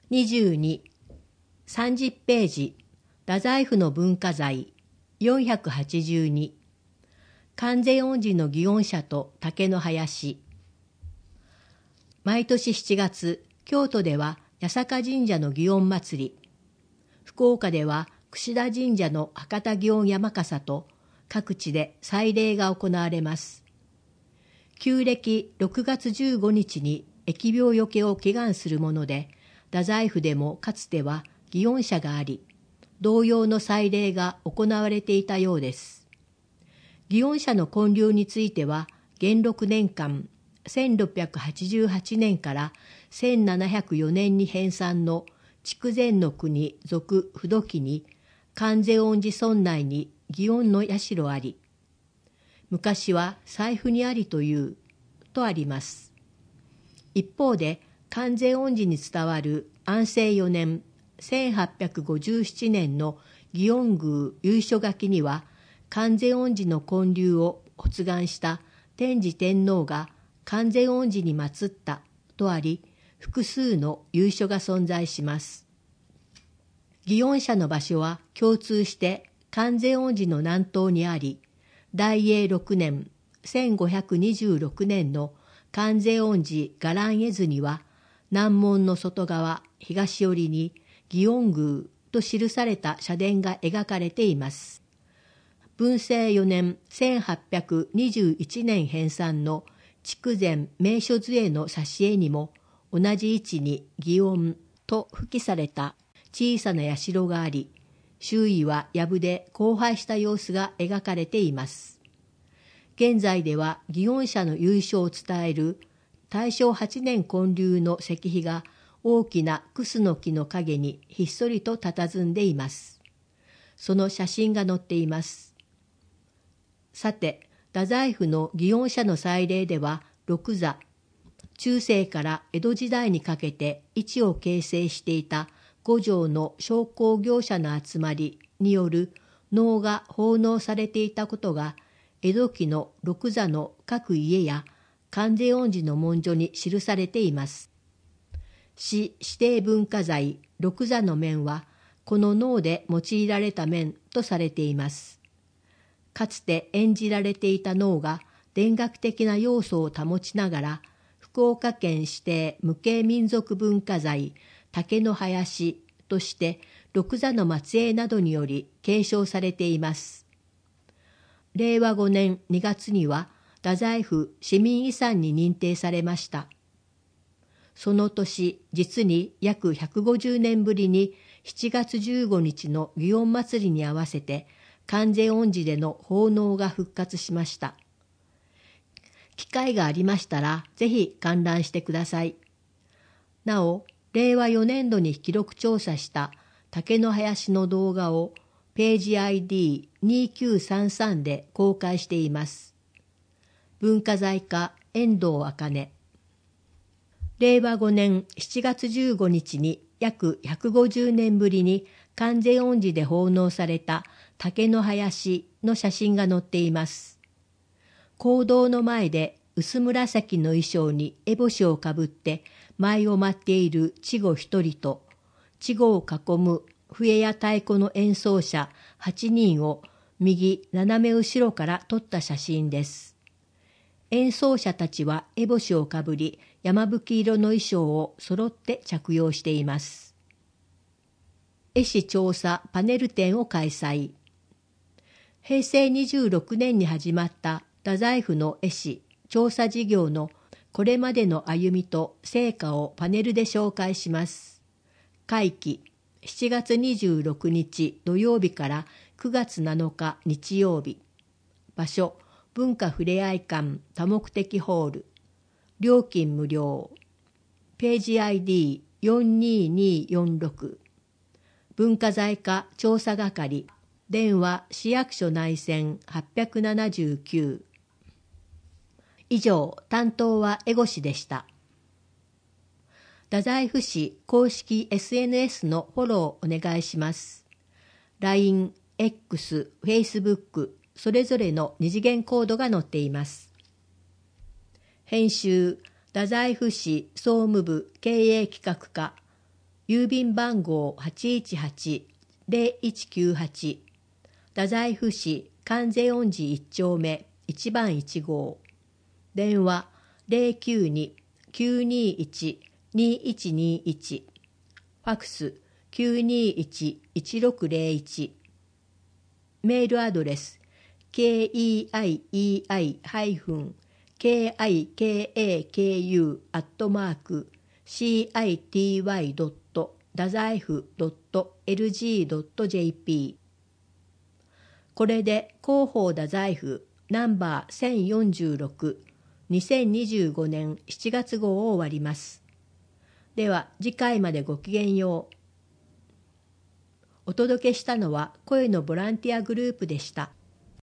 22、30ページ、太宰府の文化財、482、観世音寺の祇園社と竹の林。毎年7月、京都では八坂神社の祇園祭り、福岡では櫛田神社の博多祇園山笠と各地で祭礼が行われます。旧暦6月15日に疫病よけを祈願するもので、太宰府でもかつては祇園社があり、同様の祭礼が行われていたようです。祇園社の建立については、元禄年間1688年から1704年に編纂の筑前の国属不土記に、観世音寺村内に祇園の社あり、昔は財布にありという、とあります。一方で、観世音寺に伝わる安政4年1857年の祇園宮由緒書きには、観世音寺の建立を発願した天智天皇が観世音寺に祀ったとあり、複数の由緒が存在します。祇園社の場所は共通して観世音寺の南東にあり、大永6年1526年の観世音寺伽藍絵図には、南門の外側東寄りに祇園宮と記された社殿が描かれています。文政4年1821年編纂の筑前名所図会の挿絵にも、同じ位置に祇園と付記された小さな社があり、周囲は藪で荒廃した様子が描かれています。現在では祇園社の由緒を伝える大正8年建立の石碑が大きなクスの木の陰にひっそりと佇んでいます。その写真が載っています。さて、太宰府の祇園社の祭礼では六座、中世から江戸時代にかけて市を形成していた五条の商工業者の集まりによる能が奉納されていたことが、江戸期の六座の各家や観世音寺の文書に記されています。市指定文化財六座の面は、この能で用いられた面とされています。かつて演じられていた能が田楽的な要素を保ちながら、福岡県指定無形民俗文化財竹の林として六座の末裔などにより継承されています。令和5年2月には太宰府市民遺産に認定されました。その年、実に約150年ぶりに7月15日の祇園祭に合わせて観世音寺での奉納が復活しました。機会がありましたら、ぜひ観覧してください。なお、令和4年度に記録調査した竹の林の動画をページ ID2933 で公開しています。文化財課遠藤茜。令和5年7月15日に約150年ぶりに観世音寺で奉納された竹の林の写真が載っています。講堂の前で薄紫の衣装に烏帽子をかぶって舞を舞っている稚児一人と、稚児を囲む笛や太鼓の演奏者8人を右斜め後ろから撮った写真です。演奏者たちは烏帽子をかぶり、山吹色の衣装を揃って着用しています。絵師調査パネル展を開催。平成26年に始まった太宰府の絵師調査事業のこれまでの歩みと成果をパネルで紹介します。会期7月26日土曜日から9月7日日曜日。場所文化ふれあい館多目的ホール。料金無料。ページ ID42246。文化財課調査係。電話市役所内線879。以上、担当は江越でした。太宰府市公式 SNS のフォローお願いします。LINE、X、Facebook、それぞれの二次元コードが載っています。編集、太宰府市総務部経営企画課、 郵便番号 818-0198 太宰府市観世音寺1丁目1番1号、電話 092-921-2121、ファックス 921-1601、メールアドレス keieikaku@city.dazaifu.lg.jp。 これで広報太宰府ナンバー1046 2025年7月号を終わります。では次回までごきげんよう。お届けしたのは声のボランティアグループでした。